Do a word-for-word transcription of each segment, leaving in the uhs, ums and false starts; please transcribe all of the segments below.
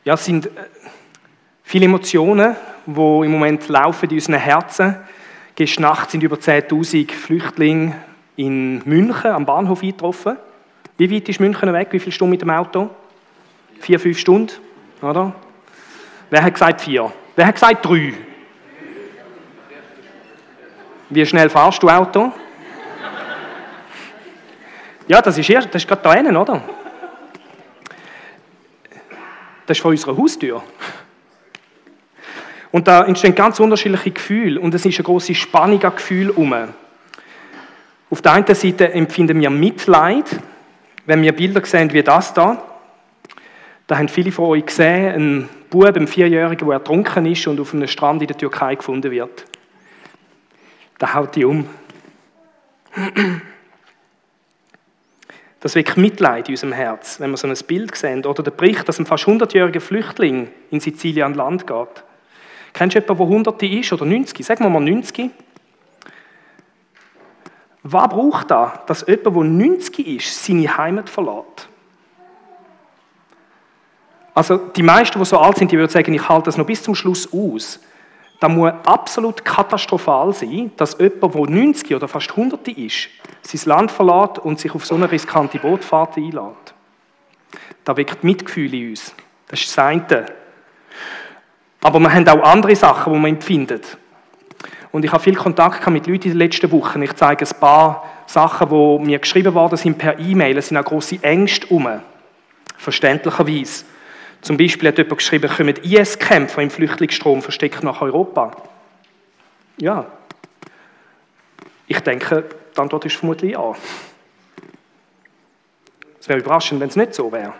Ja, es sind viele Emotionen, die im Moment laufen in unseren Herzen. Gestern Nacht sind über zehntausend Flüchtlinge in München am Bahnhof eingetroffen. Wie weit ist München weg? Wie viele Stunden mit dem Auto? Vier, fünf Stunden, oder? Wer hat gesagt vier? Wer hat gesagt drei? Wie schnell fahrst du Auto? Ja, das ist, erst, das ist gerade da hinten, oder? Das ist vor unserer Haustür. Und da entstehen ganz unterschiedliche Gefühle und es ist eine grosse Spannung an Gefühlen herum. Auf der einen Seite empfinden wir Mitleid, wenn wir Bilder sehen wie das da. Da haben viele von euch gesehen, ein Bub, ein Vierjähriger, der ertrunken ist und auf einem Strand in der Türkei gefunden wird. Da haut die um. Das weckt Mitleid in unserem Herz, wenn wir so ein Bild sehen. Oder der Bericht, dass ein fast hundertjähriger Flüchtling in Sizilien an Land geht. Kennst du jemanden, der Hunderte ist oder neunzig? Sagen wir mal neunzig. Was braucht das, dass jemand, der neunzig ist, seine Heimat verlässt? Also die meisten, die so alt sind, die würden sagen, ich halte das noch bis zum Schluss aus. Das muss absolut katastrophal sein, dass jemand, der neunzig oder fast hundert ist, sein Land verlässt und sich auf so eine riskante Bootfahrt einlässt. Das weckt Mitgefühl in uns. Das ist das eine. Aber wir haben auch andere Sachen, die man empfindet. Und ich habe viel Kontakt mit Leuten in den letzten Wochen. Ich zeige ein paar Sachen, die mir geschrieben worden sind per E-Mail. Es sind auch grosse Ängste herum. Verständlicherweise. Zum Beispiel hat jemand geschrieben, kommen I S-Kämpfer im Flüchtlingsstrom versteckt nach Europa? Ja. Ich denke, die Antwort ist vermutlich ja. Es wäre überraschend, wenn es nicht so wäre.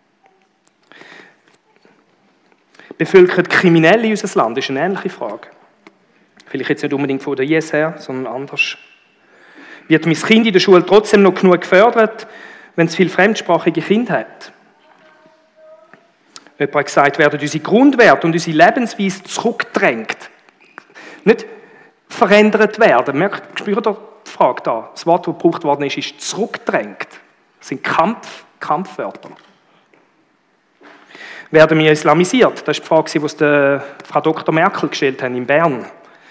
Bevölkert Kriminelle unser Land? Das ist eine ähnliche Frage. Vielleicht jetzt nicht unbedingt von der I S her, sondern anders. Wird mein Kind in der Schule trotzdem noch genug gefördert, wenn es viele fremdsprachige Kinder hat? Jemand hat gesagt, werden unsere Grundwerte und unsere Lebensweise zurückgedrängt. Nicht verändert werden. Merkt, spürt ihr die Frage da? Das Wort, das gebraucht worden ist, ist zurückgedrängt. Das sind Kampf, Kampfwörter. Werden wir islamisiert? Das ist die Frage, die sie Frau Doktor Merkel gestellt haben in Bern.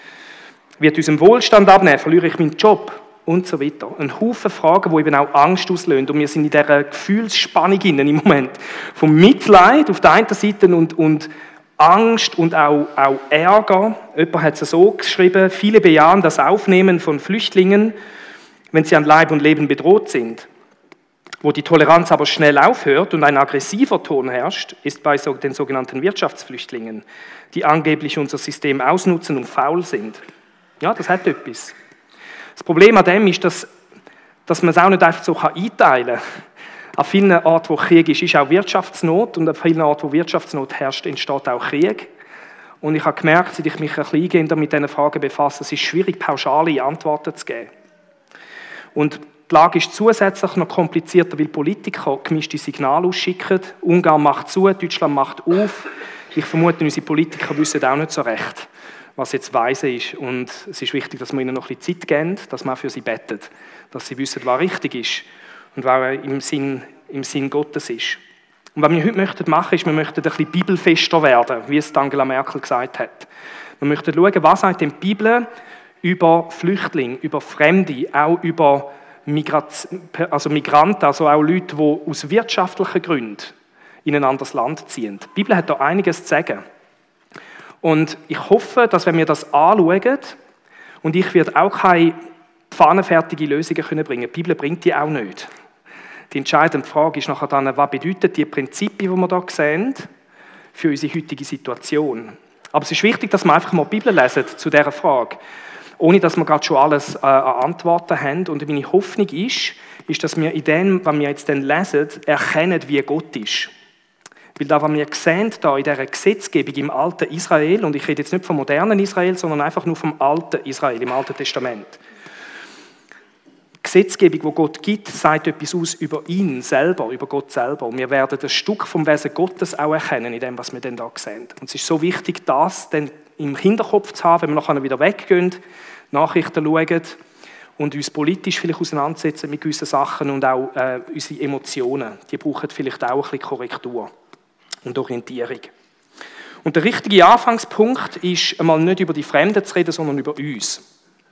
Wird unserem Wohlstand abnehmen? Verliere ich meinen Job? Und so weiter. Ein Haufen Fragen, die eben auch Angst auslösen. Und wir sind in dieser Gefühlsspannung im Moment. Vom Mitleid auf der einen Seite und, und Angst und auch, auch Ärger. Jemand hat es so geschrieben, viele bejahen das Aufnehmen von Flüchtlingen, wenn sie an Leib und Leben bedroht sind. Wo die Toleranz aber schnell aufhört und ein aggressiver Ton herrscht, ist bei den sogenannten Wirtschaftsflüchtlingen, die angeblich unser System ausnutzen und faul sind. Ja, das hat etwas. Das Problem an dem ist, dass, dass man es auch nicht einfach so einteilen kann. An vielen Orten, wo Krieg ist, ist auch Wirtschaftsnot und an vielen Orten, wo Wirtschaftsnot herrscht, entsteht auch Krieg. Und ich habe gemerkt, seit ich mich ein bisschen eingehender mit diesen Fragen befasse, es ist schwierig, pauschale Antworten zu geben. Und die Lage ist zusätzlich noch komplizierter, weil Politiker gemischte Signale ausschicken. Ungarn macht zu, Deutschland macht auf. Ich vermute, unsere Politiker wissen auch nicht so recht, was jetzt weise ist. Und es ist wichtig, dass wir ihnen noch ein bisschen Zeit geben, dass man für sie betet, dass sie wissen, was richtig ist und was im Sinn, im Sinn Gottes ist. Und was wir heute möchten machen, ist, wir möchten ein bisschen bibelfester werden, wie es Angela Merkel gesagt hat. Wir möchten schauen, was sagt denn die Bibel über Flüchtlinge, über Fremde, auch über Migrat- also Migranten, also auch Leute, die aus wirtschaftlichen Gründen in ein anderes Land ziehen. Die Bibel hat da einiges zu sagen. Und ich hoffe, dass wenn wir das anschauen, und ich werde auch keine pfannenfertige Lösungen bringen können, die Bibel bringt die auch nicht. Die entscheidende Frage ist nachher dann, was bedeuten die Prinzipien, die wir hier sehen, für unsere heutige Situation. Aber es ist wichtig, dass wir einfach mal die Bibel lesen zu dieser Frage, ohne dass wir gerade schon alles äh, an Antworten haben. Und meine Hoffnung ist, ist, dass wir in dem, was wir jetzt dann lesen, erkennen, wie Gott ist. Weil das, was wir sehen hier in dieser Gesetzgebung im alten Israel, und ich rede jetzt nicht vom modernen Israel, sondern einfach nur vom alten Israel, im Alten Testament. Die Gesetzgebung, die Gott gibt, sagt etwas aus über ihn selber, über Gott selber. Und wir werden ein Stück vom Wesen Gottes auch erkennen, in dem, was wir dann hier sehen. Und es ist so wichtig, das dann im Hinterkopf zu haben, wenn wir nachher wieder weggehen, Nachrichten schauen und uns politisch vielleicht auseinandersetzen mit gewissen Sachen und auch äh, unsere Emotionen. Die brauchen vielleicht auch ein bisschen Korrektur. und Orientierung. Und der richtige Anfangspunkt ist, einmal nicht über die Fremden zu reden, sondern über uns.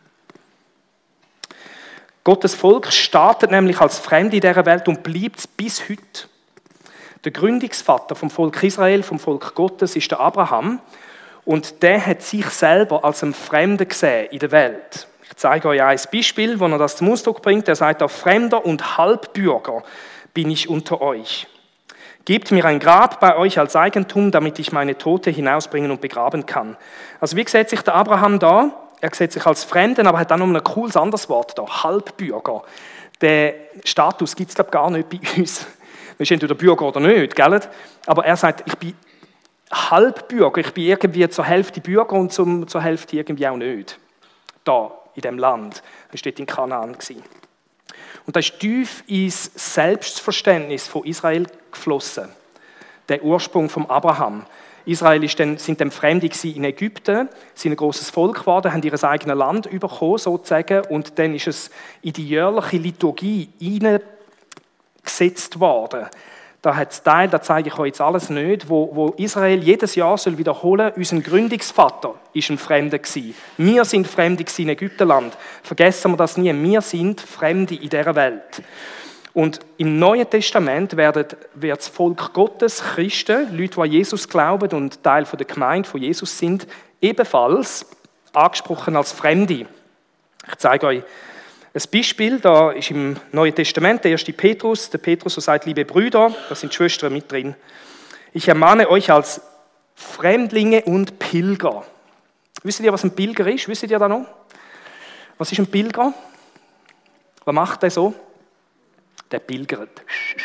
Gottes Volk startet nämlich als Fremde in dieser Welt und bleibt es bis heute. Der Gründungsvater vom Volk Israel, vom Volk Gottes, ist der Abraham. Und der hat sich selber als einen Fremden gesehen in der Welt. Ich zeige euch ein Beispiel, wo er das zum Ausdruck bringt. Er sagt, auf Fremder und Halbbürger bin ich unter euch. Gebt mir ein Grab bei euch als Eigentum, damit ich meine Tote hinausbringen und begraben kann. Also wie sieht sich der Abraham da? Er sieht sich als Fremden, aber hat dann noch ein cooles anderes Wort da, Halbbürger. Den Status gibt es, glaube ich, gar nicht bei uns. Wir sind entweder Bürger oder nicht, gell? Aber er sagt, ich bin Halbbürger, ich bin irgendwie zur Hälfte Bürger und zum, zur Hälfte irgendwie auch nicht. Da, in diesem Land. Er war in Kanaan. Und das ist tief ins Selbstverständnis von Israel geflossen. Der Ursprung von Abraham. Israel ist dann, sind dann Fremde in Ägypten, sind ein grosses Volk geworden, haben ihr eigenes Land bekommen, sozusagen, und dann ist es in die jährliche Liturgie hineingesetzt worden. Da hat es Teil, da zeige ich euch jetzt alles nicht, wo, wo Israel jedes Jahr soll wiederholen, unser Gründungsvater ist ein Fremder gewesen. Wir sind Fremde in Ägyptenland. Vergessen wir das nie, wir sind Fremde in dieser Welt. Und im Neuen Testament wird das Volk Gottes, Christen, Leute, die an Jesus glauben und Teil der Gemeinde von Jesus sind, ebenfalls angesprochen als Fremde. Ich zeige euch ein Beispiel, da ist im Neuen Testament der erste Petrus, der Petrus, der sagt, liebe Brüder, da sind die Schwestern mit drin, ich ermahne euch als Fremdlinge und Pilger. Wisst ihr, was ein Pilger ist? Wisst ihr das noch? Was ist ein Pilger? Was macht der so? Der pilgert.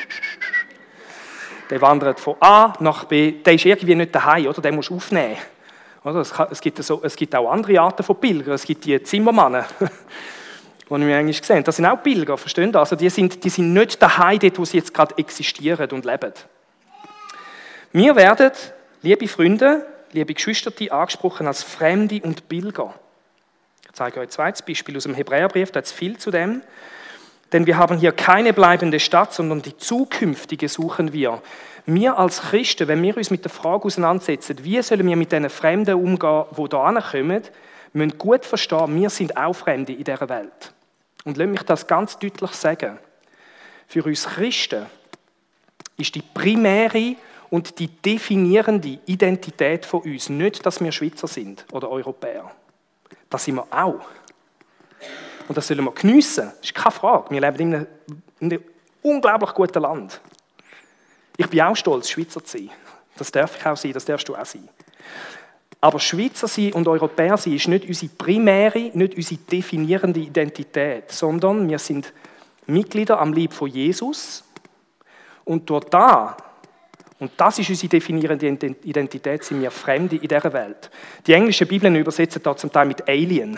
Der wandert von A nach B. Der ist irgendwie nicht daheim, oder? Den musst du aufnehmen. Oder? Es, kann, es, gibt so, es gibt auch andere Arten von Pilgern. Es gibt die Zimmermänner, die wir eigentlich gesehen. Das sind auch Pilger, verstehen Sie? Also die sind, die sind nicht daheim, dort, wo sie jetzt gerade existieren und leben. Wir werden, liebe Freunde, liebe Geschwister, angesprochen als Fremde und Pilger. Ich zeige euch ein zweites Beispiel aus dem Hebräerbrief, da hat es viel zu dem. Denn wir haben hier keine bleibende Stadt, sondern die zukünftige suchen wir. Wir als Christen, wenn wir uns mit der Frage auseinandersetzen, wie sollen wir mit diesen Fremden umgehen, die hier ankommen, müssen gut verstehen, wir sind auch Fremde in dieser Welt. Und lasst mich das ganz deutlich sagen. Für uns Christen ist die primäre und die definierende Identität von uns nicht, dass wir Schweizer sind oder Europäer. Das sind wir auch. Und das sollen wir geniessen. Das ist keine Frage. Wir leben in einem, in einem unglaublich guten Land. Ich bin auch stolz, Schweizer zu sein. Das darf ich auch sein, das darfst du auch sein. Aber Schweizer sein und Europäer sein ist nicht unsere primäre, nicht unsere definierende Identität, sondern wir sind Mitglieder am Leib von Jesus. Und durch das, und das ist unsere definierende Identität, sind wir Fremde in dieser Welt. Die englischen Bibeln übersetzen da zum Teil mit Alien.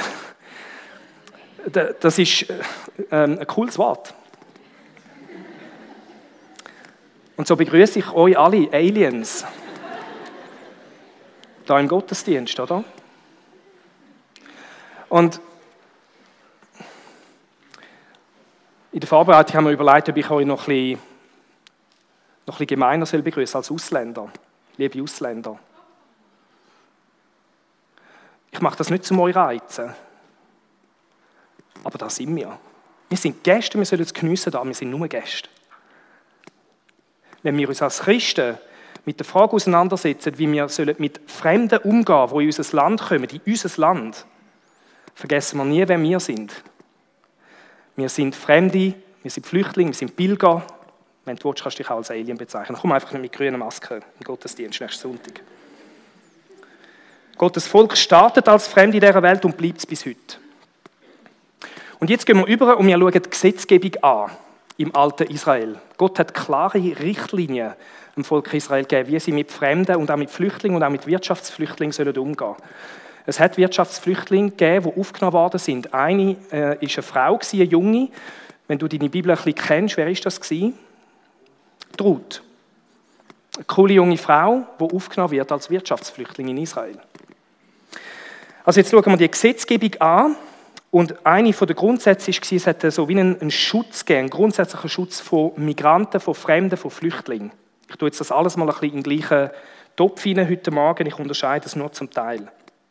Das ist ein cooles Wort. Und so begrüße ich euch alle Aliens. Da im Gottesdienst, oder? Und in der Vorbereitung haben wir überlegt, ob ich euch noch ein bisschen, noch ein bisschen gemeiner soll begrüßen als Ausländer. Liebe Ausländer. Ich mache das nicht zum euch reizen. Aber da sind wir. Wir sind Gäste, wir sollen es geniessen da, wir sind nur Gäste. Wenn wir uns als Christen mit der Frage auseinandersetzen, wie wir mit Fremden umgehen sollen, die in unser Land kommen, in unser Land, vergessen wir nie, wer wir sind. Wir sind Fremde, wir sind Flüchtlinge, wir sind Pilger. Wenn du willst, kannst du dich auch als Alien bezeichnen. Komm einfach mit grünen Masken im Gottesdienst nächsten Sonntag. Gottes Volk startet als Fremde in dieser Welt und bleibt es bis heute. Und jetzt gehen wir über und wir schauen die Gesetzgebung an im alten Israel. Gott hat klare Richtlinien dem Volk Israel gegeben, wie sie mit Fremden und auch mit Flüchtlingen und auch mit Wirtschaftsflüchtlingen sollen umgehen sollen. Es hat Wirtschaftsflüchtlinge gegeben, die aufgenommen worden sind. Eine äh, war eine Frau, eine Junge. Wenn du deine Bibel ein bisschen kennst, wer war das? Die Ruth. Eine coole junge Frau, die aufgenommen wird als Wirtschaftsflüchtling in Israel. Also jetzt schauen wir die Gesetzgebung an. Und eine der Grundsätze war, es hätte so wie einen Schutz gegeben, einen grundsätzlichen Schutz von Migranten, von Fremden, von Flüchtlingen Ich tue jetzt das alles mal ein bisschen in den gleichen Topf hinein heute Morgen, ich unterscheide es nur zum Teil.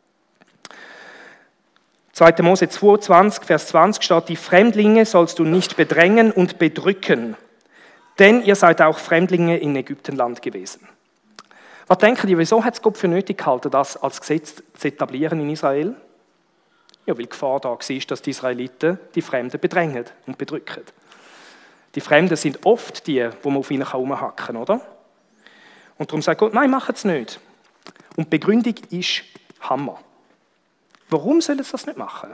zweiter Mose zweiundzwanzig, Vers zwanzig steht, die Fremdlinge sollst du nicht bedrängen und bedrücken, denn ihr seid auch Fremdlinge in Ägyptenland gewesen. Was denken ihr, wieso hat es Gott für nötig gehalten, das als Gesetz zu etablieren in Israel? Ja, weil die Gefahr da war, dass die Israeliten die Fremden bedrängen und bedrücken. Die Fremden sind oft die, wo man auf ihnen herumhacken kann, oder? Und darum sagt Gott, nein, macht es nicht. Und die Begründung ist Hammer. Warum sollen sie das nicht machen?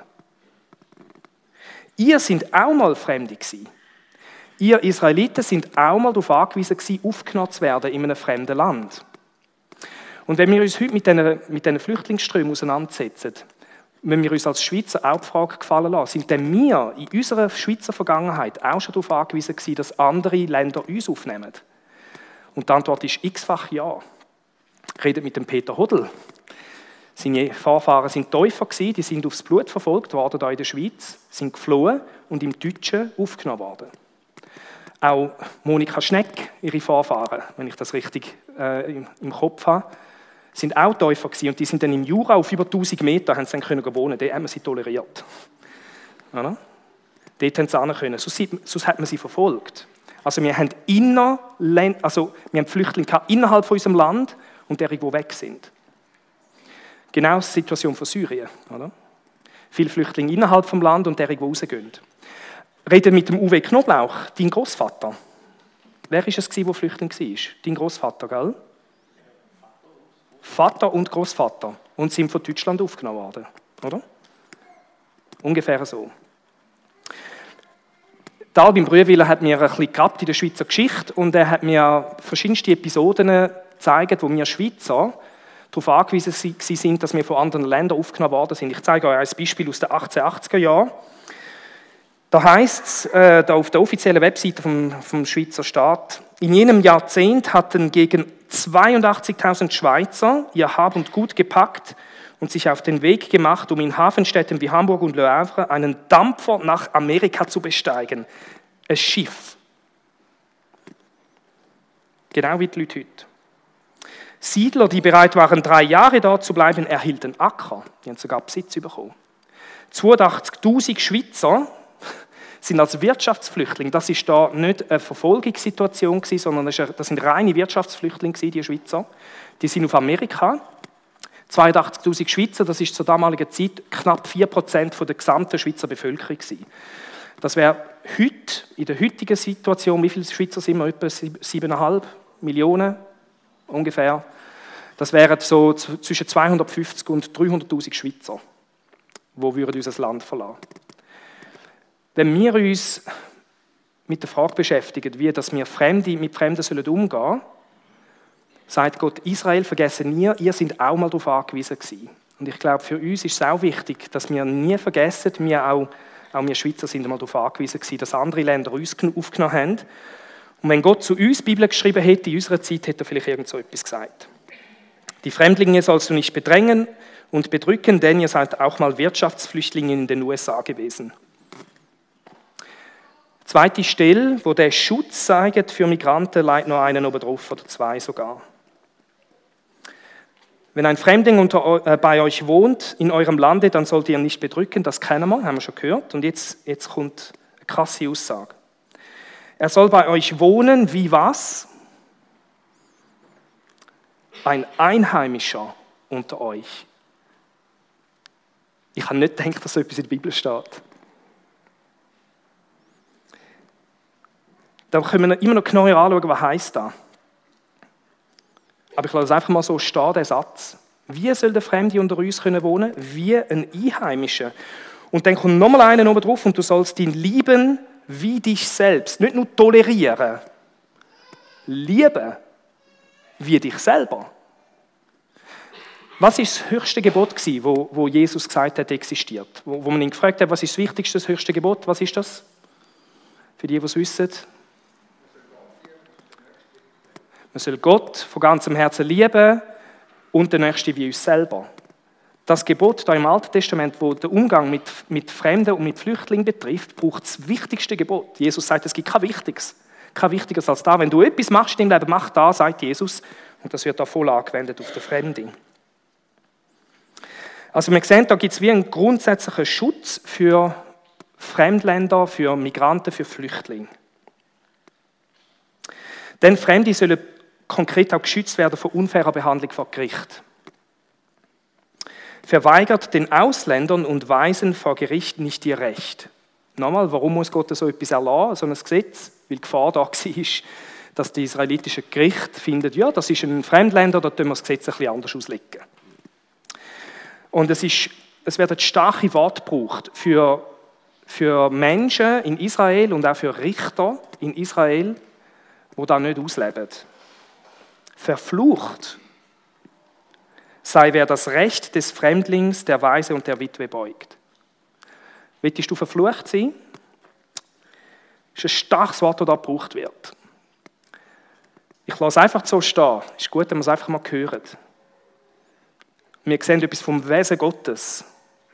Ihr seid auch mal Fremde gewesen. Ihr Israeliten sind auch mal darauf angewiesen gewesen, aufgenommen zu werden in einem fremden Land. Und wenn wir uns heute mit diesen, mit diesen Flüchtlingsströmen auseinandersetzen, wenn wir uns als Schweizer auch die Frage gefallen lassen, sind denn wir in unserer Schweizer Vergangenheit auch schon darauf angewiesen gewesen, dass andere Länder uns aufnehmen? Und die Antwort ist x-fach ja. Redet mit dem Peter Hodl. Seine Vorfahren sind Täufer gewesen, die sind aufs Blut verfolgt worden hier in der Schweiz, sind geflohen und im Deutschen aufgenommen worden. Auch Monika Schneck, ihre Vorfahren, wenn ich das richtig äh, im, im Kopf habe, sind auch Täufer gewesen und die sind dann im Jura auf über tausend Meter haben sie dann können wohnen. Dort haben wir sie toleriert. Oder? Dort haben sie hin können. Sonst, sonst hat man sie verfolgt. Also wir haben, inner, also wir haben Flüchtlinge innerhalb von unserem Land und die irgendwo weg sind. Genau die Situation von Syrien. Oder? Viele Flüchtlinge innerhalb des Landes und die irgendwo rausgehen. Reden mit dem Uwe Knoblauch, dein Großvater. Wer war es, der Flüchtling war? Dein Großvater, gell? Vater und Großvater und sind von Deutschland aufgenommen worden, oder? Ungefähr so. Albin Brühwiller hat mir ein bisschen gehabt in der Schweizer Geschichte und er hat mir verschiedenste Episoden gezeigt, wo wir Schweizer darauf angewiesen sind, dass wir von anderen Ländern aufgenommen worden sind. Ich zeige euch ein Beispiel aus den achtzehnhundertachtziger Jahren. Da heisst es, äh, da auf der offiziellen Webseite vom, vom Schweizer Staat, in jenem Jahrzehnt hatten gegen zweiundachtzigtausend Schweizer ihr Hab und Gut gepackt und sich auf den Weg gemacht, um in Hafenstädten wie Hamburg und Le Havre einen Dampfer nach Amerika zu besteigen. Ein Schiff. Genau wie die Leute heute. Siedler, die bereit waren, drei Jahre dort zu bleiben, erhielten Acker. Die haben sogar Besitz bekommen. zweiundachtzigtausend Schweizer sind als Wirtschaftsflüchtlinge, das ist da nicht eine Verfolgungssituation, sondern das sind reine Wirtschaftsflüchtlinge, die Schweizer. Die sind auf Amerika. zweiundachtzigtausend Schweizer, das ist zur damaligen Zeit knapp vier Prozent der gesamten Schweizer Bevölkerung. Das wäre heute, in der heutigen Situation, wie viele Schweizer sind wir? Etwa sieben Komma fünf Millionen ungefähr. Das wären so zwischen zweihundertfünfzig und dreihunderttausend Schweizer, die unser Land verlassen würden. Wenn wir uns mit der Frage beschäftigen, wie dass wir Fremde mit Fremden sollen umgehen sollen, sagt Gott, Israel vergessen nie, ihr seid auch mal darauf angewiesen gewesen. Und ich glaube, für uns ist es auch wichtig, dass wir nie vergessen, wir auch, auch wir Schweizer sind mal darauf angewiesen gewesen, dass andere Länder uns aufgenommen haben. Und wenn Gott zu uns die Bibel geschrieben hätte, in unserer Zeit, hätte er vielleicht irgend so etwas gesagt. Die Fremdlinge sollst du nicht bedrängen und bedrücken, denn ihr seid auch mal Wirtschaftsflüchtlinge in den U S A gewesen. Zweite Stelle, wo der Schutz zeigt für Migranten, leitet noch einen oben drauf oder zwei sogar. Wenn ein Fremdling unter, äh, bei euch wohnt in eurem Lande, dann sollt ihr ihn nicht bedrücken, das kennen wir, haben wir schon gehört. Und jetzt, jetzt kommt eine krasse Aussage. Er soll bei euch wohnen wie was? Ein Einheimischer unter euch. Ich habe nicht gedacht, dass so etwas in der Bibel steht. Da können wir immer noch genauer anschauen, was heisst das. Aber ich lasse es einfach mal so stehen, der Satz. Wie soll der Fremde unter uns können wohnen? Wie ein Einheimischer. Und dann kommt nochmal einer oben drauf und du sollst ihn lieben wie dich selbst. Nicht nur tolerieren. Lieben wie dich selber. Was war das höchste Gebot, wo, wo Jesus gesagt hat, existiert? Wo, wo man ihn gefragt hat, was ist das wichtigste, das höchste Gebot? Was ist das? Für die, die es wissen. Man soll Gott von ganzem Herzen lieben und den Nächsten wie uns selber. Das Gebot da im Alten Testament, wo den Umgang mit, mit Fremden und mit Flüchtlingen betrifft, braucht das wichtigste Gebot. Jesus sagt, es gibt kein wichtiges. Kein Wichtigeres als das. Wenn du etwas machst in deinem Leben, mach das, sagt Jesus. Und das wird da voll angewendet auf den Fremden. Also wir sehen, da gibt es wie einen grundsätzlichen Schutz für Fremdländer, für Migranten, für Flüchtlinge. Denn Fremde sollen konkret auch geschützt werden vor unfairer Behandlung vor Gericht. Verweigert den Ausländern und Waisen vor Gericht nicht ihr Recht. Nochmal, warum muss Gott so etwas erlassen, so ein Gesetz? Weil die Gefahr da war, dass die israelitische Gericht findet, ja, das ist ein Fremdländer, da tun wir das Gesetz ein bisschen anders auslegen. Und es, ist, es werden starke Worte gebraucht für, für Menschen in Israel und auch für Richter in Israel, die das nicht ausleben. Verflucht sei, wer das Recht des Fremdlings, der Waise und der Witwe beugt. Willst du verflucht sein? Das ist ein starkes Wort, das da gebraucht wird. Ich lasse es einfach so stehen. Es ist gut, wenn wir es einfach mal hören. Wir sehen etwas vom Wesen Gottes,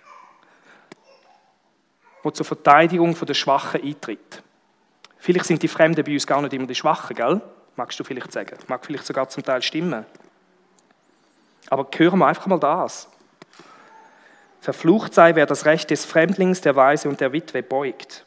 das zur Verteidigung der Schwachen eintritt. Vielleicht sind die Fremden bei uns gar nicht immer die Schwachen, gell? Magst du vielleicht sagen. Mag vielleicht sogar zum Teil stimmen. Aber hören wir einfach mal das. Verflucht sei, wer das Recht des Fremdlings, der Waise und der Witwe beugt.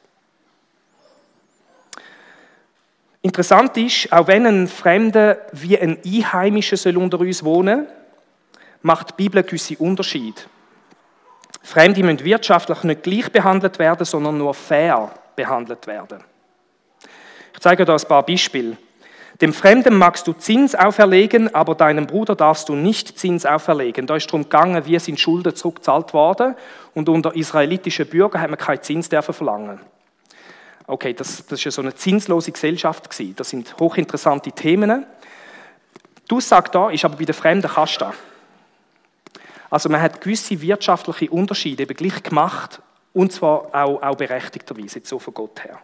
Interessant ist, auch wenn ein Fremder wie ein Einheimischer soll unter uns wohnen, macht die Bibel einen gewissen Unterschied. Fremde müssen wirtschaftlich nicht gleich behandelt werden, sondern nur fair behandelt werden. Ich zeige dir ein paar Beispiele. Dem Fremden magst du Zins auferlegen, aber deinem Bruder darfst du nicht Zins auferlegen. Da ist darum gegangen, wie sind Schulden zurückgezahlt worden und unter israelitischen Bürgern hat man keinen Zins verlangen. Okay, das, das ist ja so eine zinslose Gesellschaft gewesen. Das sind hochinteressante Themen. Die Aussage da ist aber bei den Fremden kannst du das. Also man hat gewisse wirtschaftliche Unterschiede eben gleich gemacht und zwar auch, auch berechtigterweise, jetzt so von Gott her.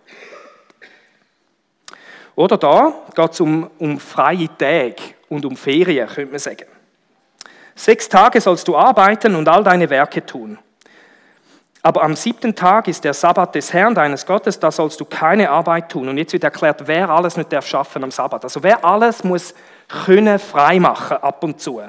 Oder da geht es um, um freie Tage und um Ferien, könnte man sagen. Sechs Tage sollst du arbeiten und all deine Werke tun. Aber am siebten Tag ist der Sabbat des Herrn, deines Gottes, da sollst du keine Arbeit tun. Und jetzt wird erklärt, wer alles nicht darf schaffen am Sabbat. Also wer alles muss können frei machen ab und zu.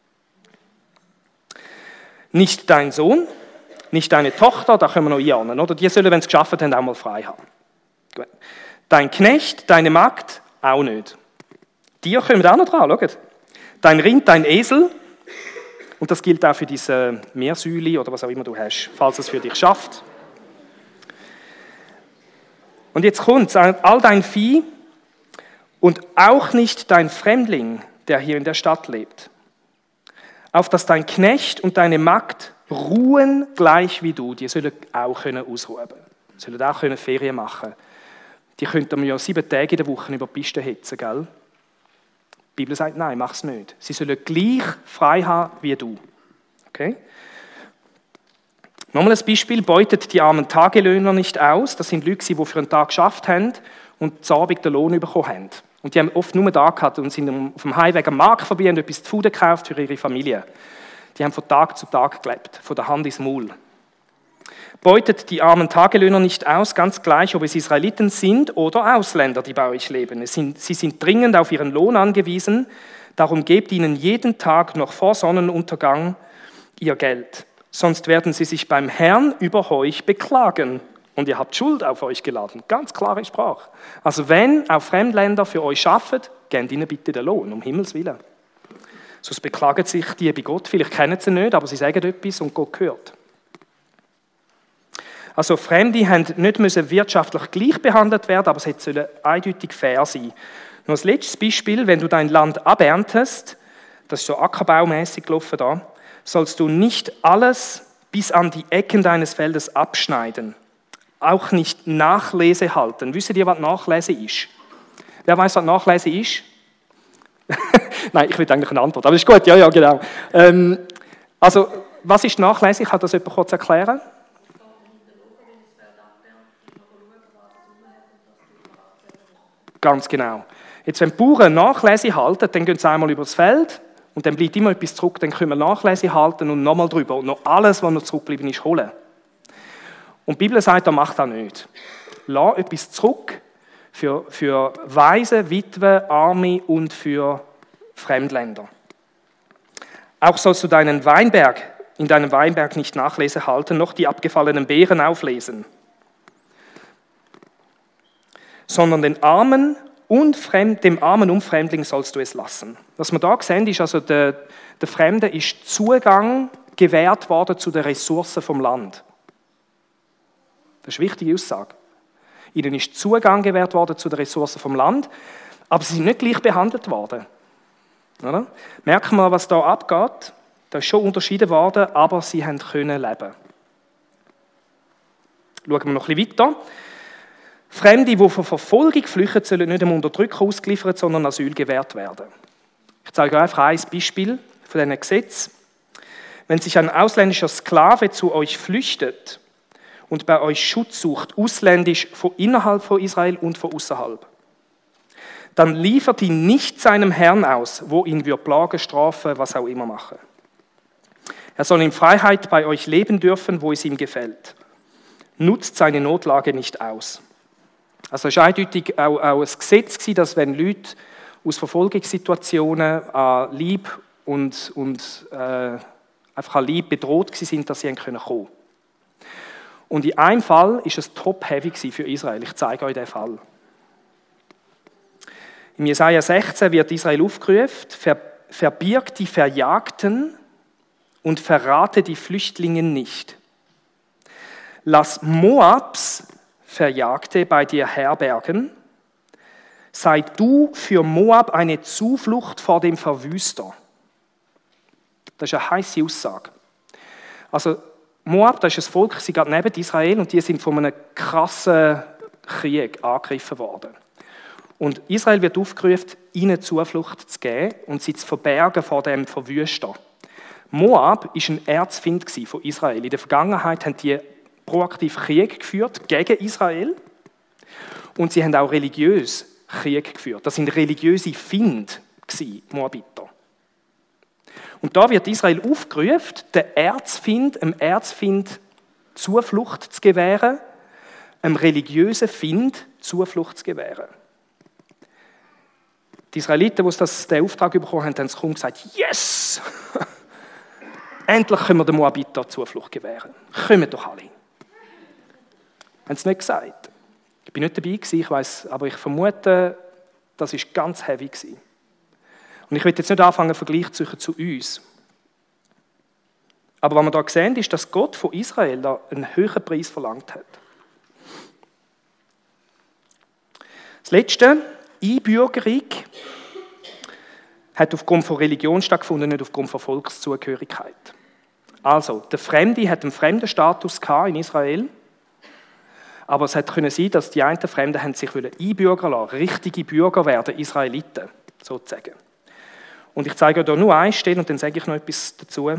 Nicht dein Sohn, nicht deine Tochter, da können wir noch einordnen, oder? Die sollen, wenn sie geschafft haben, auch mal frei haben. Gut. Dein Knecht, deine Magd, auch nicht. Die kommen auch noch dran, schaut. Dein Rind, dein Esel, und das gilt auch für diese Meersäule oder was auch immer du hast, falls es für dich schafft. Und jetzt kommt all dein Vieh und auch nicht dein Fremdling, der hier in der Stadt lebt. Auf dass dein Knecht und deine Magd ruhen gleich wie du. Die sollen auch ausruhen können. Die sollen auch Ferien machen. Die könnten ja sieben Tage in der Woche über die Piste hetzen, gell? Die Bibel sagt, nein, mach es nicht. Sie sollen gleich frei haben wie du. Okay? Nochmal ein Beispiel, beutet die armen Tagelöhner nicht aus. Das sind Leute, die für einen Tag geschafft haben und zu Abend den Lohn bekommen haben. Und die haben oft nur da gehabt und sind auf dem Highway am Markt vorbei und etwas zu Futter gekauft für ihre Familie. Die haben von Tag zu Tag gelebt, von der Hand ins Maul. Beutet die armen Tagelöhner nicht aus, ganz gleich, ob es Israeliten sind oder Ausländer, die bei euch leben. Sie sind dringend auf ihren Lohn angewiesen, darum gebt ihnen jeden Tag noch vor Sonnenuntergang ihr Geld. Sonst werden sie sich beim Herrn über euch beklagen. Und ihr habt Schuld auf euch geladen. Ganz klare Sprache. Also wenn auch Fremdländer für euch arbeiten, gebt ihnen bitte den Lohn, um Himmels Willen. Sonst beklagen sich die bei Gott, vielleicht kennen sie nicht, aber sie sagen etwas und Gott hört. Also Fremde haben nicht müssen wirtschaftlich gleich behandelt werden, aber es sollen eindeutig fair sein. Noch als letztes Beispiel, wenn du dein Land aberntest, das ist so ackerbaumässig gelaufen da, sollst du nicht alles bis an die Ecken deines Feldes abschneiden. Auch nicht Nachlese halten. Wisst ihr, was Nachlese ist? Wer weiß, was Nachlese ist? Nein, ich will eigentlich eine Antwort, aber ist gut, ja, ja, genau. Ähm, also, was ist Nachlese? Kann das jemand kurz erklären? Ganz genau. Jetzt, wenn die Bauern Nachlese halten, dann gehen sie einmal über das Feld und dann bleibt immer etwas zurück, dann können wir Nachlese halten und nochmal drüber und noch alles, was noch zurückgeblieben ist, holen. Und die Bibel sagt, er macht das nicht. Lass etwas zurück Für, für Waisen, Witwen, Arme und für Fremdländer. Auch sollst du deinen Weinberg, in deinem Weinberg nicht Nachlese halten, noch die abgefallenen Beeren auflesen, sondern den Armen und Fremd, dem Armen und Fremdling sollst du es lassen. Was wir da sehen, ist also, der, der Fremde ist Zugang gewährt worden zu den Ressourcen vom Land. Das ist eine wichtige Aussage. Ihnen ist Zugang gewährt worden zu den Ressourcen vom Land, aber sie sind nicht gleich behandelt worden. Oder? Merken wir, was da abgeht. Da ist schon unterschieden worden, aber sie haben können leben. Schauen wir noch ein bisschen weiter. Fremde, die von Verfolgung flüchten, sollen nicht dem Unterdrücker ausgeliefert, sondern Asyl gewährt werden. Ich zeige euch einfach ein Beispiel von diesem Gesetz. Wenn sich ein ausländischer Sklave zu euch flüchtet und bei euch Schutz sucht, ausländisch von innerhalb von Israel und von außerhalb, dann liefert ihn nicht seinem Herrn aus, wo ihn wir plagen, strafen, was auch immer machen. Er soll in Freiheit bei euch leben dürfen, wo es ihm gefällt. Nutzt seine Notlage nicht aus. Also es war eindeutig auch, auch ein Gesetz, dass wenn Leute aus Verfolgungssituationen an Leib und, und äh, einfach an Leib bedroht waren, dass sie kommen können. Und in einem Fall war es top-heavy für Israel. Ich zeige euch den Fall. Im Jesaja sechzehn wird Israel aufgerufen, ver, verbirg die Verjagten und verrate die Flüchtlinge nicht. Lass Moabs Verjagte bei dir herbergen. Sei du für Moab eine Zuflucht vor dem Verwüster. Das ist eine heisse Aussage. Also Moab, das ist ein Volk, sie geht neben Israel und die sind von einem krassen Krieg angegriffen worden. Und Israel wird aufgerufen, ihnen Zuflucht zu geben und sie zu verbergen vor dem Verwüster. Moab war ein Erzfeind von Israel. In der Vergangenheit haben die proaktiv Krieg geführt gegen Israel und sie haben auch religiös Krieg geführt. Das sind religiöse Finde, Moabiter. Und da wird Israel aufgerufen, den Erzfind, einem Erzfind Zuflucht zu gewähren, einem religiösen Find Zuflucht zu gewähren. Die Israeliten, die das, den Auftrag bekommen haben, haben es kaum gesagt, yes! Endlich können wir den Moabiter Zuflucht gewähren. Kommen doch alle. Haben sie nicht gesagt. Ich bin nicht dabei gewesen, ich weiss, aber ich vermute, das war ganz heavy gewesen. Und ich will jetzt nicht anfangen, einen Vergleich zu suchen zu uns. Aber was wir da sehen, ist, dass Gott von Israel da einen höheren Preis verlangt hat. Das Letzte, Einbürgerung, hat aufgrund von Religion stattgefunden, nicht aufgrund von Volkszugehörigkeit. Also, der Fremde hat einen Fremdenstatus in Israel, aber es hätte sein, dass die einen Fremden haben sich einbürgern lassen, richtige Bürger werden, Israeliten, sozusagen. Und ich zeige euch hier nur eine Stelle und dann sage ich noch etwas dazu.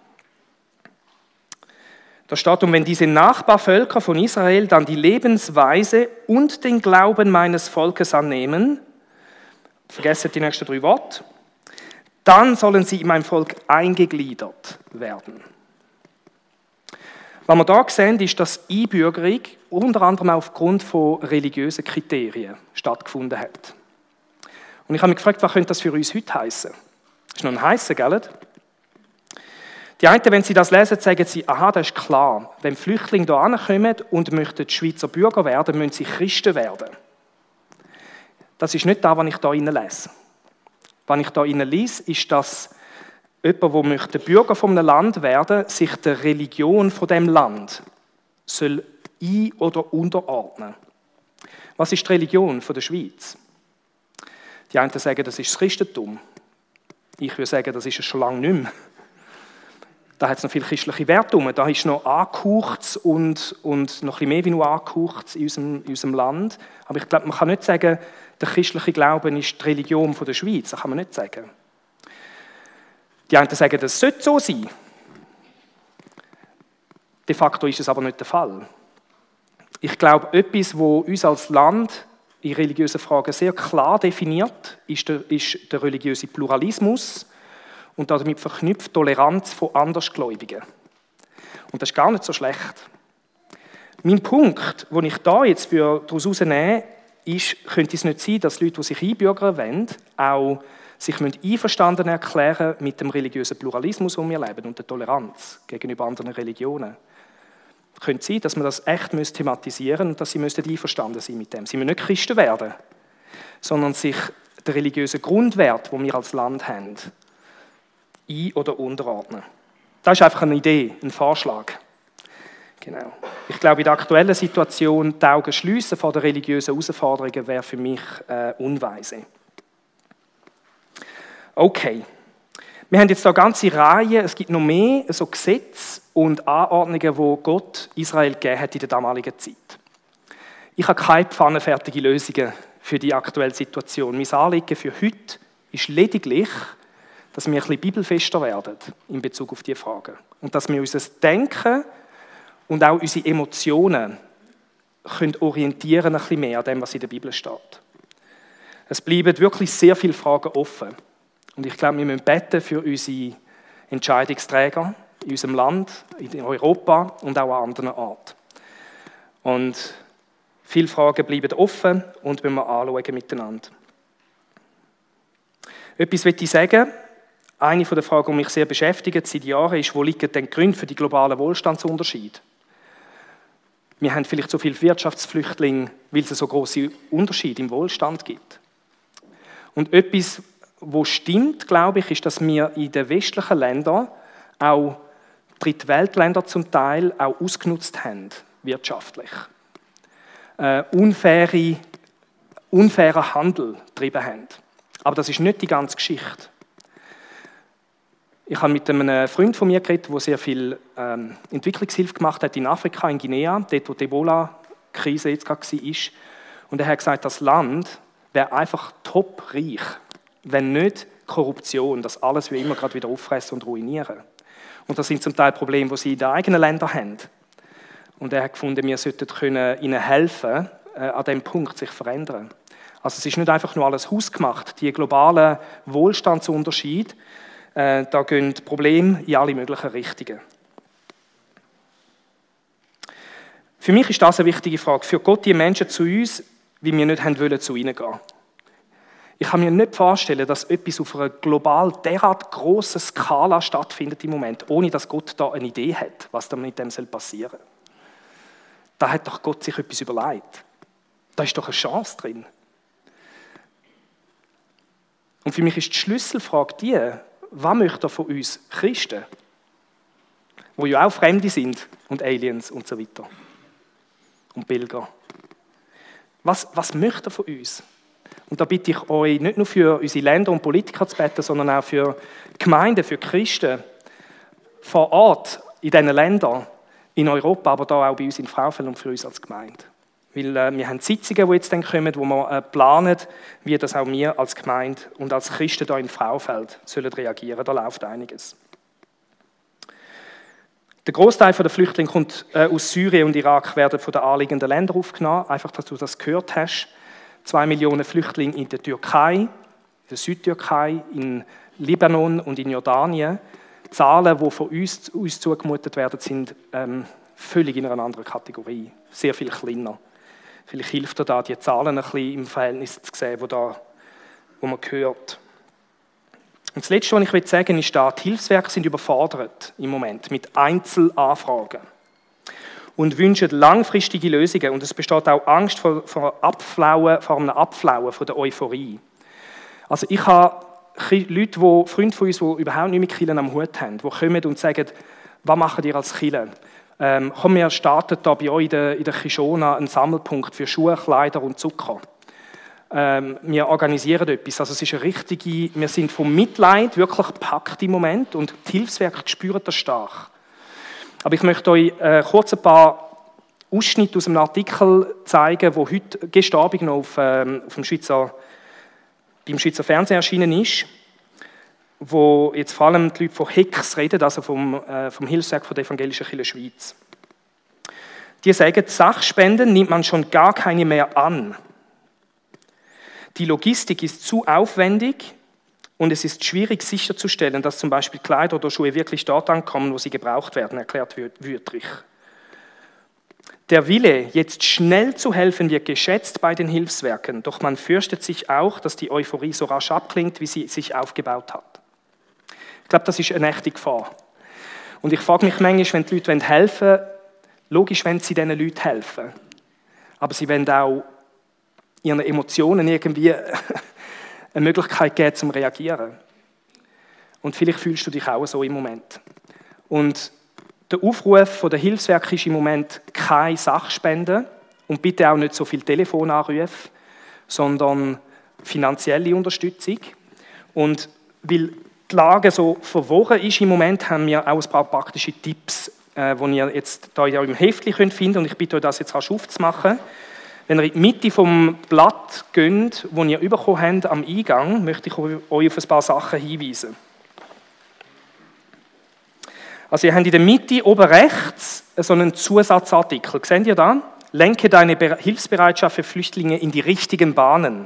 Da steht, und wenn diese Nachbarvölker von Israel dann die Lebensweise und den Glauben meines Volkes annehmen, vergesst die nächsten drei Worte, dann sollen sie in mein Volk eingegliedert werden. Was wir hier sehen, ist, dass Einbürgerung unter anderem aufgrund von religiösen Kriterien stattgefunden hat. Und ich habe mich gefragt, was könnte das für uns heute heissen? Das ist noch ein heißer, gell? Die einen, wenn sie das lesen, sagen sie, aha, das ist klar. Wenn Flüchtlinge hier ankommen und möchten Schweizer Bürger werden, müssen sie Christen werden. Das ist nicht das, was ich hier lese. Was ich hier lese, ist, dass jemand, der möchte Bürger von einem Land werden, sich der Religion von dem Land soll ein- oder unterordnen. Was ist die Religion von der Schweiz? Die einen sagen, das ist das Christentum. Ich würde sagen, das ist es schon lange nicht mehr. Da hat es noch viele christliche Werte rum. Da ist noch angehaucht und, und noch ein bisschen mehr wie nur angehaucht in unserem, in unserem Land. Aber ich glaube, man kann nicht sagen, der christliche Glauben ist die Religion von der Schweiz. Das kann man nicht sagen. Die einen sagen, das sollte so sein. De facto ist es aber nicht der Fall. Ich glaube, etwas, was uns als Land in religiösen Fragen sehr klar definiert, ist der, ist der religiöse Pluralismus und damit verknüpft Toleranz von Andersgläubigen. Und das ist gar nicht so schlecht. Mein Punkt, den ich da jetzt daraus herausnehme, ist, könnte es nicht sein, dass Leute, die sich einbürgern wollen, auch sich einverstanden erklären mit dem religiösen Pluralismus, wo wir leben, und der Toleranz gegenüber anderen Religionen. Es könnte sein, dass man das echt thematisieren müsste und dass sie einverstanden sein mit dem. Sie müssen nicht Christen werden, sondern sich den religiösen Grundwert, den wir als Land haben, ein- oder unterordnen. Das ist einfach eine Idee, ein Vorschlag. Genau. Ich glaube, in der aktuellen Situation die Augen schliessen vor den religiösen Herausforderungen wäre für mich äh, unweise. Okay. Wir haben jetzt eine ganze Reihe, es gibt noch mehr so Gesetze und Anordnungen, die Gott Israel gegeben hat in der damaligen Zeit. Ich habe keine pfannenfertige Lösungen für die aktuelle Situation. Mein Anliegen für heute ist lediglich, dass wir ein bisschen bibelfester werden in Bezug auf diese Fragen. Und dass wir unser Denken und auch unsere Emotionen können orientieren ein bisschen mehr an dem, was in der Bibel steht. Es bleiben wirklich sehr viele Fragen offen. Und ich glaube, wir müssen beten für unsere Entscheidungsträger in unserem Land, in Europa und auch an anderen Orten. Und viele Fragen bleiben offen und müssen wir anschauen miteinander. Etwas möchte ich sagen. Eine der Fragen, die mich sehr beschäftigt seit Jahren, ist, wo liegen denn die Gründe für die globalen Wohlstandsunterschiede? Wir haben vielleicht so viele Wirtschaftsflüchtlinge, weil es so große Unterschiede im Wohlstand gibt. Und etwas, was stimmt, glaube ich, ist, dass wir in den westlichen Ländern, auch Drittweltländer zum Teil, auch ausgenutzt haben, wirtschaftlich. Äh, unfaire, unfairen Handel getrieben haben. Aber das ist nicht die ganze Geschichte. Ich habe mit einem Freund von mir geredet, der sehr viel ähm, Entwicklungshilfe gemacht hat in Afrika, in Guinea, dort wo die Ebola-Krise jetzt gerade war. Und er hat gesagt, das Land wäre einfach top reich, wenn nicht Korruption, das alles wie immer gerade wieder auffressen und ruinieren. Und das sind zum Teil Probleme, die sie in den eigenen Ländern haben. Und er hat gefunden, wir sollten können ihnen helfen, äh, an diesem Punkt sich verändern. Also es ist nicht einfach nur alles hausgemacht. Die globalen Wohlstandsunterschiede, äh, da gehen die Probleme in alle möglichen Richtungen. Für mich ist das eine wichtige Frage. Für Gott die Menschen zu uns, wie wir nicht haben wollen, zu ihnen gehen. Ich kann mir nicht vorstellen, dass etwas auf einer global derart grossen Skala stattfindet im Moment, ohne dass Gott da eine Idee hat, was da mit dem passieren soll. Da hat doch Gott sich etwas überlegt. Da ist doch eine Chance drin. Und für mich ist die Schlüsselfrage die, was möchte er von uns Christen, die ja auch Fremde sind und Aliens und so weiter und Pilger. Was, was möchte er von uns? Und da bitte ich euch, nicht nur für unsere Länder und Politiker zu beten, sondern auch für Gemeinden, für Christen vor Ort in diesen Ländern, in Europa, aber da auch bei uns in Fraufeld und für uns als Gemeinde. Weil äh, wir haben Sitzungen, die jetzt dann kommen, wo wir äh, planen, wie das auch wir als Gemeinde und als Christen hier in Fraufeld sollen reagieren. Da läuft einiges. Der Großteil der Flüchtlinge kommt äh, aus Syrien und Irak, werden von den anliegenden Ländern aufgenommen. Einfach, dass du das gehört hast. Zwei Millionen Flüchtlinge in der Türkei, in der Südtürkei, in Libanon und in Jordanien. Zahlen, die von uns, uns zugemutet werden, sind ähm, völlig in einer anderen Kategorie. Sehr viel kleiner. Vielleicht hilft dir da, die Zahlen ein bisschen im Verhältnis zu sehen, wo, da, wo man hört. Und das Letzte, was ich sagen will, ist, da, die Hilfswerke sind überfordert im Moment mit Einzelanfragen und wünschen langfristige Lösungen. Und es besteht auch Angst vor, vor, Abflauen, vor einem Abflauen von der Euphorie. Also ich habe Leute, die, Freunde von uns, die überhaupt nicht mit Kirchen am Hut haben, die kommen und sagen, was macht ihr als Kirche? Ähm, komm, wir starten da bei euch in der, in der Kishona einen Sammelpunkt für Schuhe, Kleider und Zucker. Ähm, wir organisieren etwas. Also es ist eine richtige, wir sind vom Mitleid wirklich gepackt im Moment und die Hilfswerke spüren das stark. Aber ich möchte euch äh, kurz ein paar Ausschnitte aus einem Artikel zeigen, der heute gestern Abend noch auf, ähm, auf dem Schweizer, beim Schweizer Fernsehen erschienen ist, wo jetzt vor allem die Leute von H E C S reden, also vom, äh, vom Hilfswerk der Evangelischen Kirche Schweiz. Die sagen, Sachspenden nimmt man schon gar keine mehr an. Die Logistik ist zu aufwendig und es ist schwierig sicherzustellen, dass zum Beispiel Kleider oder Schuhe wirklich dort ankommen, wo sie gebraucht werden, erklärt Wüttrich. Der Wille, jetzt schnell zu helfen, wird geschätzt bei den Hilfswerken, doch man fürchtet sich auch, dass die Euphorie so rasch abklingt, wie sie sich aufgebaut hat. Ich glaube, das ist eine echte Gefahr. Und ich frage mich manchmal, wenn die Leute helfen wollen, logisch, wenn sie diesen Leuten helfen. Aber sie wollen auch ihren Emotionen irgendwie eine Möglichkeit geben, zum Reagieren. Und vielleicht fühlst du dich auch so im Moment. Und der Aufruf der Hilfswerke ist im Moment keine Sachspende und bitte auch nicht so viel Telefonanrufe, sondern finanzielle Unterstützung. Und weil die Lage so verworren ist im Moment, haben wir auch ein paar praktische Tipps, äh, die ihr jetzt hier im Heftchen finden könnt. Und ich bitte euch, das jetzt rasch aufzumachen. Wenn ihr in die Mitte vom Blatt geht, das ihr bekommen habt am Eingang, möchte ich euch auf ein paar Sachen hinweisen. Also ihr habt in der Mitte oben rechts so einen Zusatzartikel. Seht ihr da? Lenke deine Hilfsbereitschaft für Flüchtlinge in die richtigen Bahnen.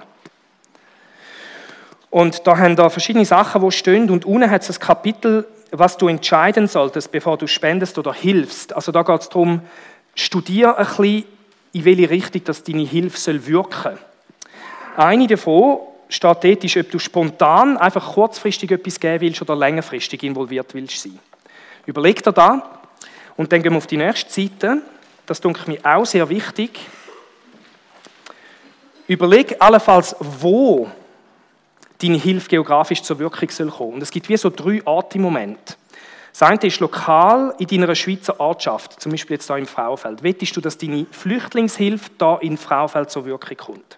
Und da haben da verschiedene Sachen, die stehen. Und unten hat es ein Kapitel, was du entscheiden solltest, bevor du spendest oder hilfst. Also da geht es darum, studier ein bisschen, in welche Richtung dass deine Hilfe soll wirken. Eine davon steht dort, ist, ob du spontan einfach kurzfristig etwas geben willst oder längerfristig involviert willst sein. Überleg dir das und dann gehen wir auf die nächste Seite. Das denke mir auch sehr wichtig. Überleg allenfalls, wo deine Hilfe geografisch zur Wirkung soll kommen. Und es gibt wie so drei Orte im Moment. Das eine ist lokal in deiner Schweizer Ortschaft, zum Beispiel jetzt hier im Frauenfeld. Wettest du, dass deine Flüchtlingshilfe hier in Frauenfeld zur Wirkung kommt?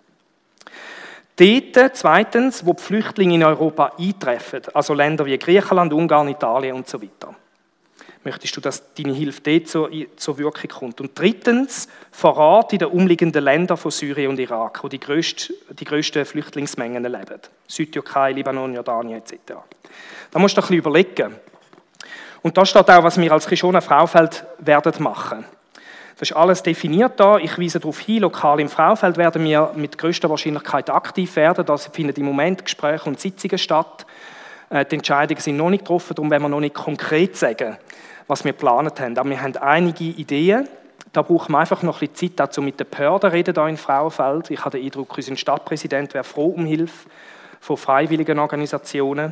Dort, zweitens, wo die Flüchtlinge in Europa eintreffen, also Länder wie Griechenland, Ungarn, Italien und so weiter. Möchtest du, dass deine Hilfe dort zur, zur Wirkung kommt? Und drittens, vor Ort in den umliegenden Ländern von Syrien und Irak, wo die grössten, die grössten Flüchtlingsmengen leben. Südtürkei, Libanon, Jordanien et cetera. Da musst du ein bisschen überlegen. Und da steht auch, was wir als Kishona Frauenfeld werden machen. Das ist alles definiert da. Ich weise darauf hin, lokal im Frauenfeld werden wir mit größter Wahrscheinlichkeit aktiv werden. Da finden im Moment Gespräche und Sitzungen statt. Die Entscheidungen sind noch nicht getroffen, darum werden wir noch nicht konkret sagen, was wir geplant haben. Aber wir haben einige Ideen. Da brauchen wir einfach noch ein bisschen Zeit, dazu mit den Behörden reden hier in Frauenfeld. Ich habe den Eindruck, unser Stadtpräsident wäre froh um Hilfe von freiwilligen Organisationen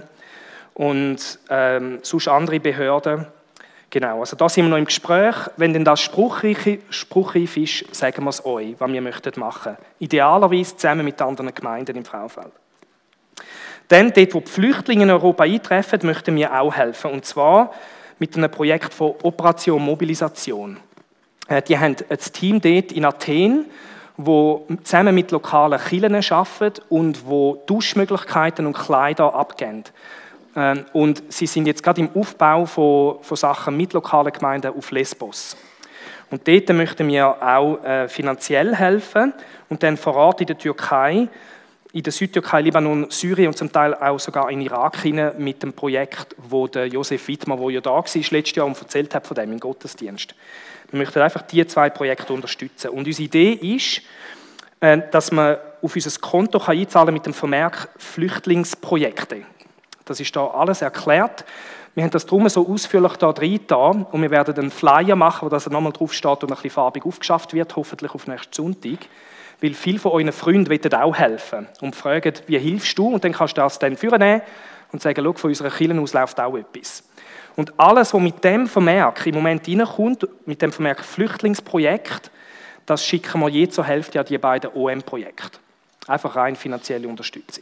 und ähm, sonst andere Behörden. Genau, also da sind wir noch im Gespräch. Wenn denn das spruchreif, spruchreif ist, sagen wir es euch, was wir möchten machen. Idealerweise zusammen mit anderen Gemeinden im Frauenfeld. Dann, dort, wo die Flüchtlinge in Europa eintreffen, möchten wir auch helfen. Und zwar mit einem Projekt von Operation Mobilisation. Die haben ein Team dort in Athen, wo zusammen mit lokalen Kirchen arbeitet und wo Duschmöglichkeiten und Kleider abgeben. Und sie sind jetzt gerade im Aufbau von, von Sachen mit lokalen Gemeinden auf Lesbos. Und dort möchten wir auch äh, finanziell helfen und dann vor Ort in der Türkei, in der Südtürkei, Libanon, Syrien und zum Teil auch sogar in Irak hinein mit dem Projekt, wo der Josef Wittmer, der ja da war letztes Jahr und erzählt hat von dem im Gottesdienst. Wir möchten einfach diese zwei Projekte unterstützen. Und unsere Idee ist, äh, dass man auf unser Konto einzahlen kann mit dem Vermerk Flüchtlingsprojekte. Das ist da alles erklärt. Wir haben das drum so ausführlich da reingetan und wir werden einen Flyer machen, wo das nochmal drauf steht und ein bisschen farbig aufgeschafft wird, hoffentlich auf nächsten Sonntag. Weil viele von euren Freunden wollen auch helfen und fragen, wie hilfst du? Und dann kannst du das dann vornehmen und sagen, schau, von unserer Kirche aus läuft auch etwas. Und alles, was mit dem Vermerk im Moment reinkommt, mit dem Vermerk Flüchtlingsprojekt, das schicken wir je zur Hälfte an die beiden O M-Projekte. Einfach rein finanzielle Unterstützung.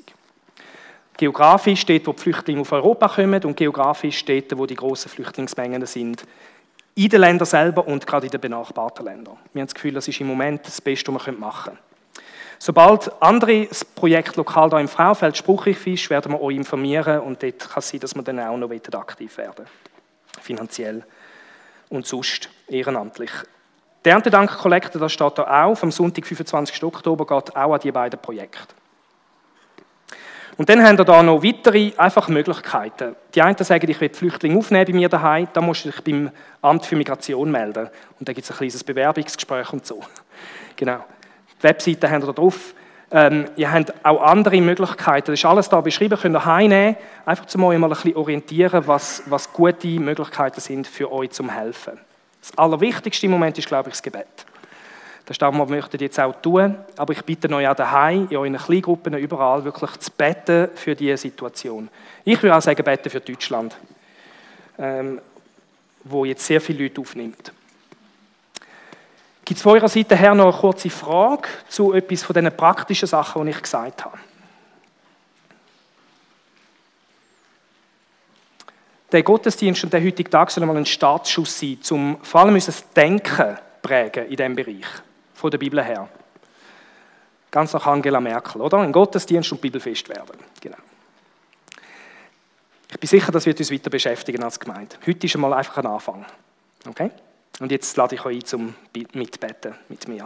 Geografisch dort, wo die Flüchtlinge auf Europa kommen und geografisch dort, wo die grossen Flüchtlingsmengen sind, in den Ländern selber und gerade in den benachbarten Ländern. Wir haben das Gefühl, das ist im Moment das Beste, was wir machen können. Sobald andere Projekte lokal hier im Frauenfeld spruchreif ist, werden wir euch informieren und dort kann es sein, dass wir dann auch noch aktiv werden. Finanziell und sonst ehrenamtlich. Die Erntedank-Kollekte, das steht da auch, am Sonntag, fünfundzwanzigsten Oktober, geht auch an die beiden Projekte. Und dann haben wir da noch weitere einfach Möglichkeiten. Die einen sagen, ich will die Flüchtlinge aufnehmen bei mir daheim, da musst du dich beim Amt für Migration melden. Und da gibt es ein kleines Bewerbungsgespräch und so. Genau. Die Webseite haben wir da drauf. Ähm, ihr habt auch andere Möglichkeiten. Das ist alles da beschrieben, könnt ihr heimnehmen. Einfach zum euch mal ein bisschen orientieren, was, was gute Möglichkeiten sind für euch zum Helfen. Das Allerwichtigste im Moment ist, glaube ich, das Gebet. Das ist das, was wir möchten jetzt auch tun. Aber ich bitte euch auch daheim, in euren Kleingruppen, überall wirklich zu beten für diese Situation. Ich würde auch sagen, beten für Deutschland, ähm, wo jetzt sehr viele Leute aufnimmt. Gibt es von eurer Seite her noch eine kurze Frage zu etwas von diesen praktischen Sachen, die ich gesagt habe? Der Gottesdienst und der heutige Tag soll mal ein Startschuss sein, um vor allem unser Denken prägen in diesem Bereich, von der Bibel her. Ganz nach Angela Merkel, oder? Ein Gottesdienst und Bibelfest werden. Genau. Ich bin sicher, das wird uns weiter beschäftigen als Gemeinde. Heute ist einmal einfach ein Anfang. Okay? Und jetzt lade ich euch ein, zum Mitbeten mit mir.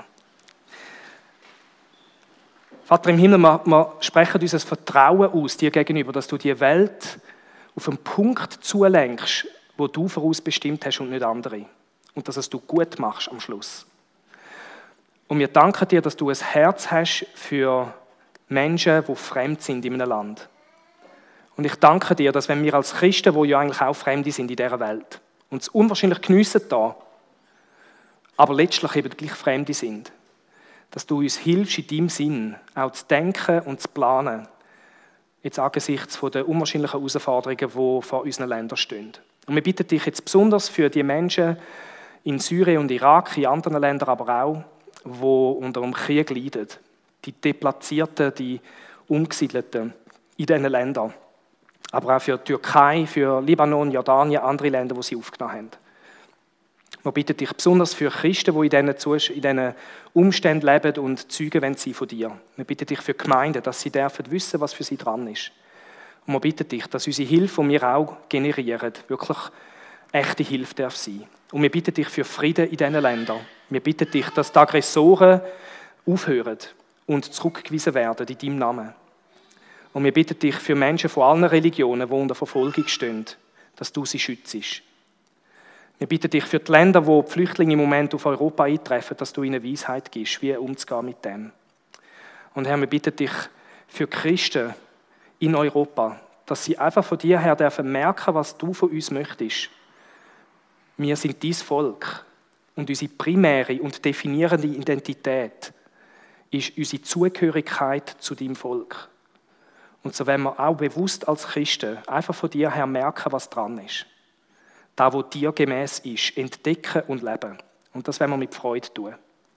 Vater im Himmel, wir, wir sprechen unser Vertrauen aus dir gegenüber, dass du die Welt auf einen Punkt zulenkst, wo du vorausbestimmt hast und nicht andere. Und dass es du gut machst am Schluss. Und wir danken dir, dass du ein Herz hast für Menschen, die fremd sind in einem Land. Und ich danke dir, dass wenn wir als Christen, die ja eigentlich auch Fremde sind in dieser Welt, uns unwahrscheinlich geniessen da, aber letztlich eben gleich Fremde sind, dass du uns hilfst, in deinem Sinn auch zu denken und zu planen, jetzt angesichts der unwahrscheinlichen Herausforderungen, die vor unseren Ländern stehen. Und wir bitten dich jetzt besonders für die Menschen in Syrien und Irak, in anderen Ländern aber auch, die unter dem Krieg leiden, die Deplatzierten, die Umgesiedelten in diesen Ländern, aber auch für die Türkei, für Libanon, Jordanien, andere Länder, die sie aufgenommen haben. Wir bitten dich besonders für Christen, die in diesen, in diesen Umständen leben und Zeugen wollen sein von dir. Wir bitten dich für Gemeinden, dass sie dürfen wissen, was für sie dran ist. Und wir bitten dich, dass unsere Hilfe, die wir auch generieren, wirklich echte Hilfe darf sein. Und wir bitten dich für Frieden in diesen Ländern. Wir bitten dich, dass die Aggressoren aufhören und zurückgewiesen werden in deinem Namen. Und wir bitten dich für Menschen von allen Religionen, die unter Verfolgung stehen, dass du sie schützt. Wir bitten dich für die Länder, wo die Flüchtlinge im Moment auf Europa eintreffen, dass du ihnen Weisheit gibst, wie umzugehen mit dem. Und Herr, wir bitten dich für Christen in Europa, dass sie einfach von dir her dürfen merken, was du von uns möchtest. Wir sind dein Volk und unsere primäre und definierende Identität ist unsere Zugehörigkeit zu deinem Volk. Und so wollen wir auch bewusst als Christen einfach von dir her merken, was dran ist. Das, was dir gemäß ist, entdecken und leben. Und das wollen wir mit Freude tun.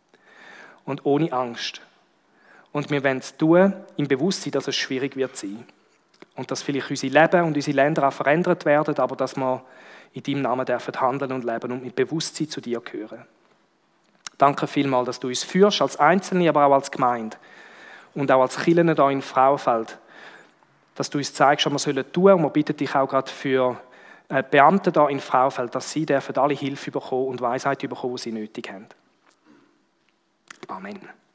Und ohne Angst. Und wir wollen es tun im Bewusstsein, dass es schwierig wird sein. Und dass vielleicht unser Leben und unsere Länder auch verändert werden, aber dass wir in deinem Namen dürfen handeln und leben und mit Bewusstsein zu dir gehören. Danke vielmals, dass du uns führst, als Einzelne, aber auch als Gemeinde. Und auch als Kirchen hier in Frauenfeld. Dass du uns zeigst, was wir tun sollen. Und wir bitten dich auch gerade für Beamte hier in Frauenfeld, dass sie dürfen alle Hilfe bekommen und Weisheit bekommen, die sie nötig haben. Amen.